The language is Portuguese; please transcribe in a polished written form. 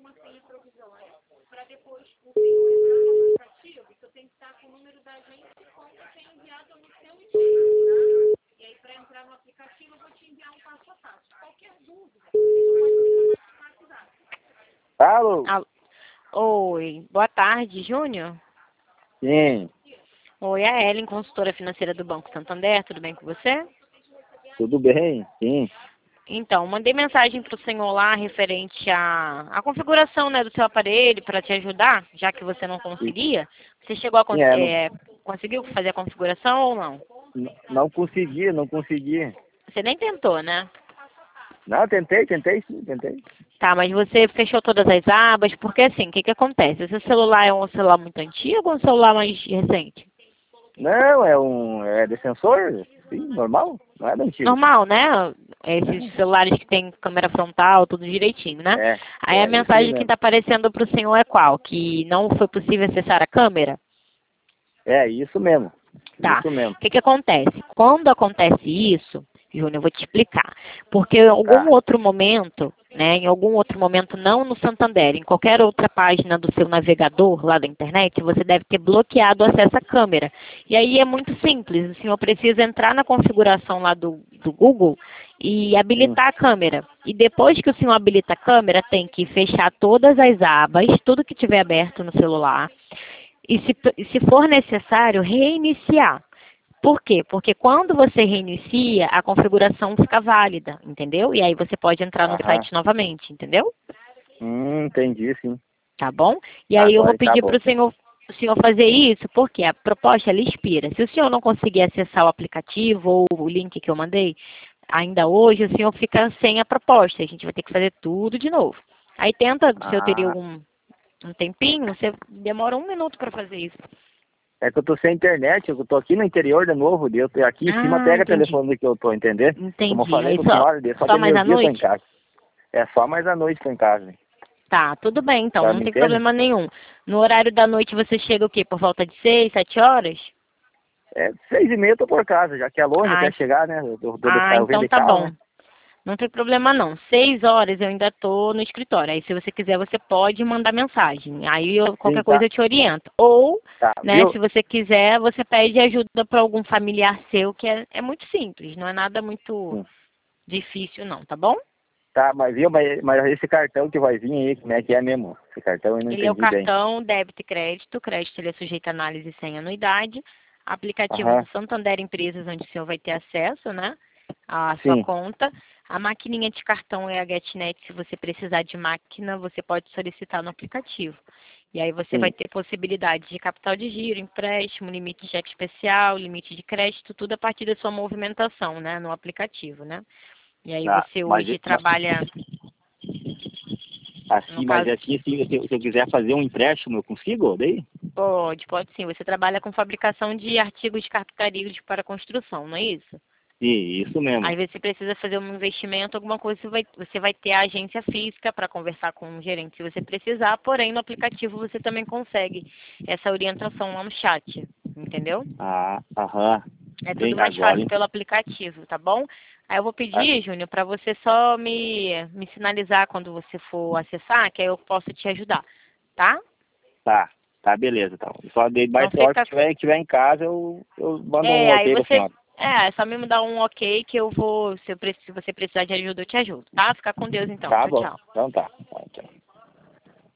uma senha provisória para depois o senhor entrar no aplicativo, que eu tenho que estar com o número da agência de conta que é enviado no seu e-mail, tá? E aí, para entrar no aplicativo, eu vou te enviar um passo a passo. Qualquer dúvida, você pode me chamar no WhatsApp. Alô? Oi, boa tarde, Júnior. Sim, Oi, a Ellen, consultora financeira do Banco Santander, tudo bem com você? tudo bem? Sim. Então, mandei mensagem para o senhor lá referente à configuração, né, do seu aparelho para te ajudar, já que você não conseguia. Você chegou a Sim, conseguiu fazer a configuração ou não? não consegui. Você nem tentou, né? Não, tentei sim, tentei. Tá, mas você fechou todas as abas, porque assim, o que que acontece? Esse celular é um celular muito antigo ou um celular mais recente? Não, é de sensor, sim, normal, não é da antiga. Normal, né? Esses celulares que tem câmera frontal, tudo direitinho, né? Aí a Isso aí mensagem que mesmo. está aparecendo para o senhor é qual? Que não foi possível acessar a câmera? É, isso mesmo. Tá. Isso mesmo. O que que acontece? Quando acontece isso, Júnior, eu vou te explicar. Porque em algum Tá. outro momento, né, em algum outro momento, não no Santander, em qualquer outra página do seu navegador lá da internet, você deve ter bloqueado o acesso à câmera. E aí é muito simples, o senhor precisa entrar na configuração lá do Google e habilitar a câmera. E depois que o senhor habilita a câmera, tem que fechar todas as abas, tudo que tiver aberto no celular, e se for necessário, reiniciar. Por quê? Porque quando você reinicia, a configuração fica válida, entendeu? E aí você pode entrar no Aham. site novamente, entendeu? Entendi, sim. Tá bom? E aí eu vou Agora tá pedir bom. para o senhor fazer isso, porque a proposta ela expira. Se o senhor não conseguir acessar o aplicativo ou o link que eu mandei, ainda hoje o senhor fica sem a proposta. A gente vai ter que fazer tudo de novo. Aí tenta, se eu teria Ah, um tempinho, você demora 1 minuto para fazer isso. é que eu tô sem internet, eu tô aqui no interior de novo, aqui em cima pega Entendi. telefone que eu tô, entendendo? Como eu Entendi. falei Aí com a senhora, só só de mais à meio-dia eu tô em noite? casa. É só mais à noite tô em casa. Tá, tudo bem então, Tá não me tem entendendo? problema nenhum. No horário da noite você chega o quê? Por volta de 6, 7 horas? É 6h30 eu tô por casa, já que é longe Ah, até chegar, né? Eu venho então de tá carro, bom. né? Não tem problema não. 6 horas eu ainda tô no escritório. Aí se você quiser, você pode mandar mensagem. Aí Sim, qualquer tá. coisa eu te oriento. Ou, Tá, né, viu? se você quiser, você pede ajuda para algum familiar seu, que é muito simples, não é nada muito Sim. difícil não, tá bom? Tá, mas viu? Mas esse cartão que vai vir aí, como é que é mesmo? Esse cartão eu não Ele é o entendi bem. cartão débito e crédito. O crédito ele é sujeito a análise sem anuidade. Aplicativo do Aham, Santander Empresas, onde o senhor vai ter acesso, né, à sua sim. conta. A maquininha de cartão é a GetNet. Se você precisar de máquina, você pode solicitar no aplicativo. E aí você vai Sim. ter possibilidade de capital de giro, empréstimo, limite de cheque especial, limite de crédito, tudo a partir da sua movimentação, né, no aplicativo, né? E aí Tá, você hoje trabalha, no assim, mas caso. assim, se eu quiser fazer um empréstimo, eu consigo daí? Pode sim. Você trabalha com fabricação de artigos de carpintaria para construção, não é isso? Sim, isso Às mesmo. vezes você precisa fazer um investimento, alguma coisa, você vai ter a agência física para conversar com o gerente se você precisar, porém no aplicativo você também consegue essa orientação lá no chat, entendeu? Ah, aham. É tudo Bem, mais agora, fácil pelo aplicativo, tá bom? Aí eu vou ah, pedir, Júnior, para você só me sinalizar quando você for acessar, que aí eu posso te ajudar, tá? tá, beleza, então. Só daí, Não mais a hora que fica. tiver em casa, eu mando um Aí ok pra você. senhora. Só me dar um ok que eu vou. Se você precisar de ajuda, eu te ajudo, tá? Fica com Deus então. Tá Tchau, bom, tchau. então tá. Tá, tchau.